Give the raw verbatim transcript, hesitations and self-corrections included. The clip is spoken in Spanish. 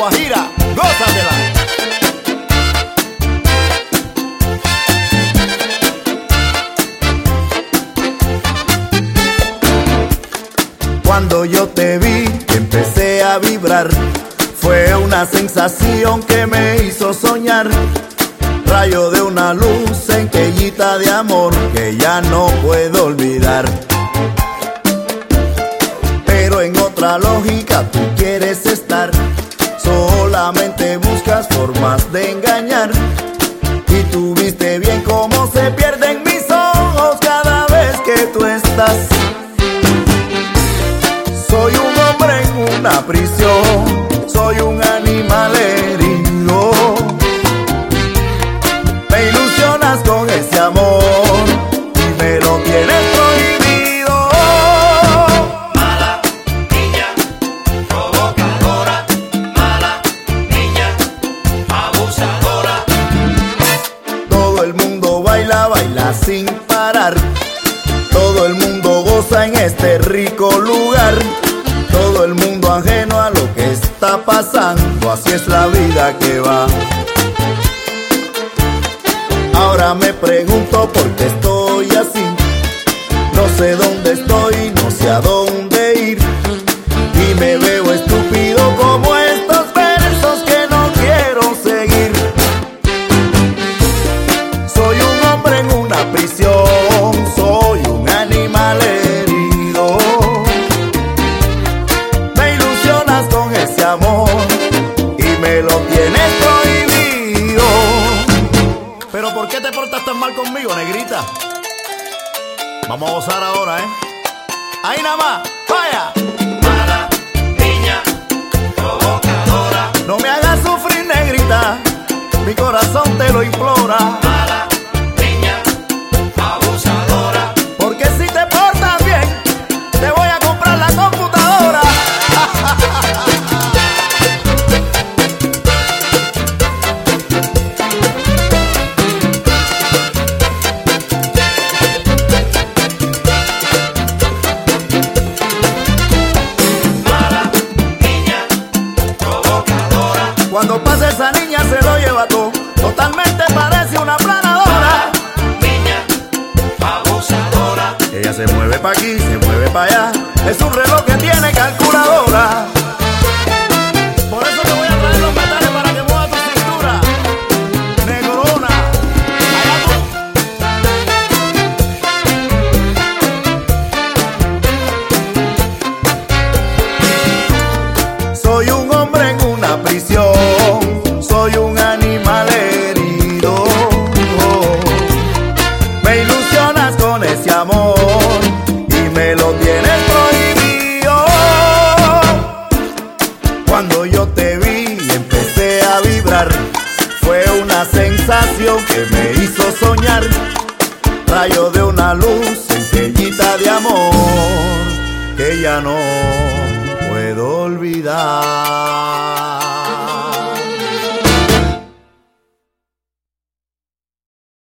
Guajira, gózatela. Cuando yo te vi, empecé a vibrar. Fue una sensación que me hizo soñar. Rayo de una luz, centellita de amor que ya no puedo olvidar. Pero en otra lógica tú quieres estar. Solamente buscas formas de engañar. Y tú viste bien cómo se pierden mis ojos cada vez que tú estás. Soy un hombre en una prisión, soy un animal herido. Me ilusionas con ese amor y me lo tienes prohibido. Mala niña, provocadora. Mala niña, abusadora. Todo el mundo baila, baila sin parar. Todo el mundo goza en este rico lugar. Todo el mundo ajeno a lo que está pasando. Así es la vida que va. Ahora me pregunto por qué estoy así. No sé dónde estoy, no sé a dónde ir. Y me veo estúpido como estos versos que no quiero seguir. Soy un hombre en una prisión, soy un animal herido. Me ilusionas con ese amor y me lo tienes prohibido. Pero ¿por qué te portas tan mal conmigo, negrita? Vamos a gozar ahora, ¿eh? Ahí nada más, vaya. Mala niña, provocadora. No me hagas sufrir, negrita, mi corazón te lo implora. Mala niña, abusadora. Porque si te portas bien, te voy a comprar la computadora. Mala niña, provocadora. Cuando pasa esa niña se lo lleva todo. Totalmente parece una planadora. Niña, abusadora. Ella se mueve pa' aquí, se mueve pa' allá. Es un reloj que tiene calculadora. Por eso te voy a traer los metales para que mueva tu cintura, negrona. Allá tú. Soy un hombre en una prisión, soy un animal herido. Me ilusionas con ese amor y me lo tienes prohibido. Cuando yo te vi empecé a vibrar. Fue una sensación que me hizo soñar. Rayo de una luz, centellita de amor que ya no puedo olvidar.